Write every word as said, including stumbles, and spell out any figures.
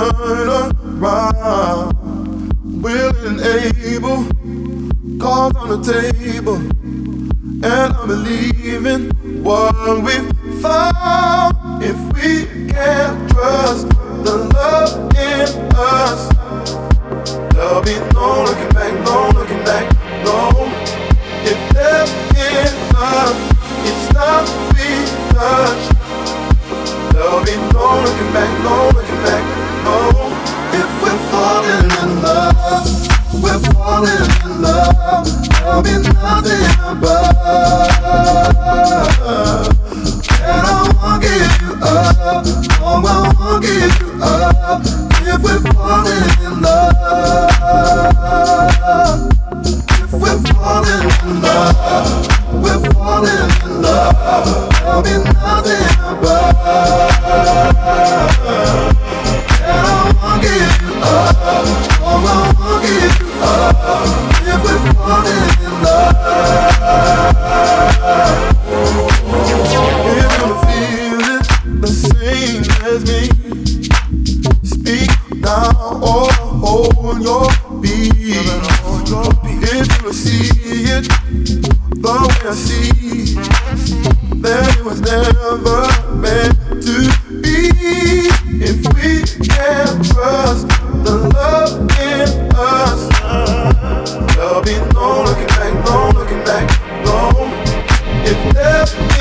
turn around. Willing and able, cards on the table, and I'm believing what we've found. If we can't trust the love in us, there'll be no looking back, no looking back, no. If there's enough, it's not we touch. There'll be no looking back, no looking back, no. If we're falling in love, we're falling in love. There'll be nothing above. And I won't give you up, oh I won't give you up. If we're falling in love, if we're falling in love, we're falling in love. There'll be nothing above. And I won't give you up, oh I won't give you up. If we're falling in love, if you feel it the same as me, speak now or hold your beat. If you see it the way I see, then it was never meant to be. If we can't trust the love in us, there'll be no looking back, no looking back, no. If there's